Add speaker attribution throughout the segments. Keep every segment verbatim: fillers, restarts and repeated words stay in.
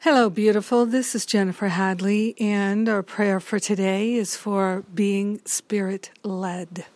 Speaker 1: Hello, beautiful. This is Jennifer Hadley, and our prayer for today is for being Spirit-led.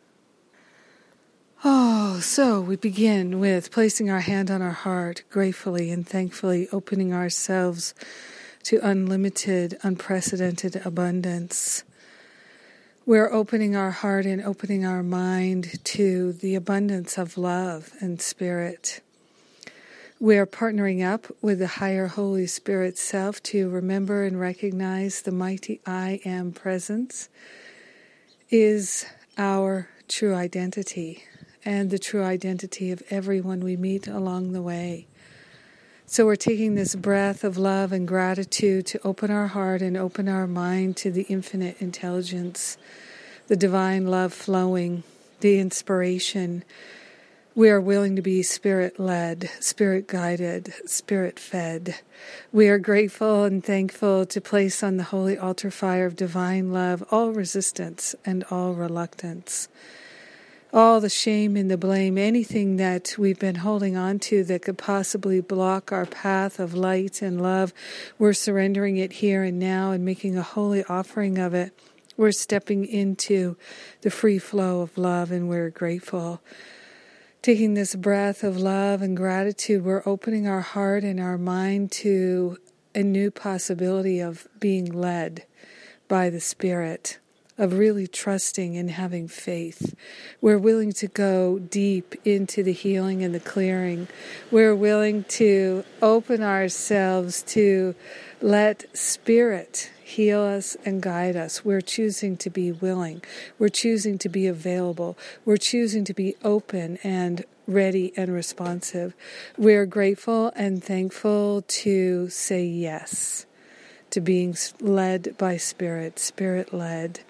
Speaker 1: Oh, so we begin with placing our hand on our heart, gratefully and thankfully opening ourselves to unlimited, unprecedented abundance. We're opening our heart and opening our mind to the abundance of love and spirit. We are partnering up with the higher Holy Spirit self to remember and recognize the mighty I Am presence is our true identity and the true identity of everyone we meet along the way. So we're taking this breath of love and gratitude to open our heart and open our mind to the infinite intelligence, the divine love flowing, the inspiration. We are willing to be Spirit-led, Spirit-guided, Spirit-fed. We are grateful and thankful to place on the holy altar fire of divine love all resistance and all reluctance, all the shame and the blame, anything that we've been holding on to that could possibly block our path of light and love. We're surrendering it here and now and making a holy offering of it. We're stepping into the free flow of love, and we're grateful. Taking this breath of love and gratitude, we're opening our heart and our mind to a new possibility of being led by the Spirit, of really trusting and having faith. We're willing to go deep into the healing and the clearing. We're willing to open ourselves to let Spirit heal us and guide us. We're choosing to be willing. We're choosing to be available. We're choosing to be open and ready and responsive. We're grateful and thankful to say yes to being led by Spirit, Spirit-led.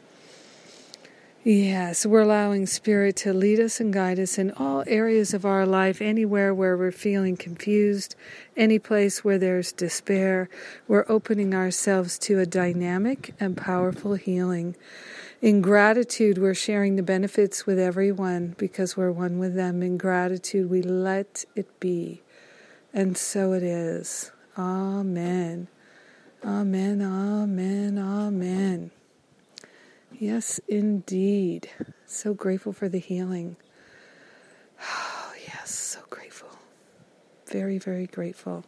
Speaker 1: Yes, we're allowing Spirit to lead us and guide us in all areas of our life, anywhere where we're feeling confused, any place where there's despair. We're opening ourselves to a dynamic and powerful healing. In gratitude, we're sharing the benefits with everyone because we're one with them. In gratitude, we let it be. And so it is. Amen. Amen, amen, amen. Yes, indeed. So grateful for the healing. Oh, yes, so grateful. Very, very grateful.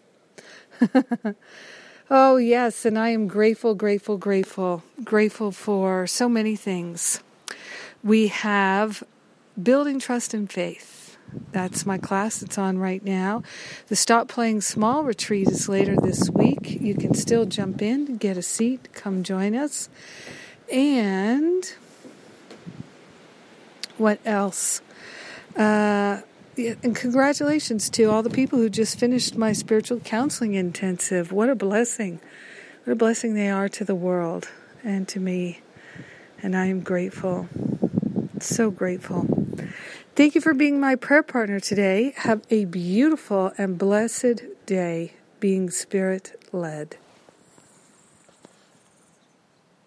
Speaker 1: Oh, yes, and I am grateful, grateful, grateful. Grateful for so many things. We have Building Trust and Faith. That's my class. It's on right now. The Stop Playing Small retreat is later this week. You can still jump in, get a seat, come join us. And what else? Uh, and congratulations to all the people who just finished my spiritual counseling intensive. What a blessing. What a blessing they are to the world and to me. And I am grateful. So grateful. Thank you for being my prayer partner today. Have a beautiful and blessed day being Spirit-led.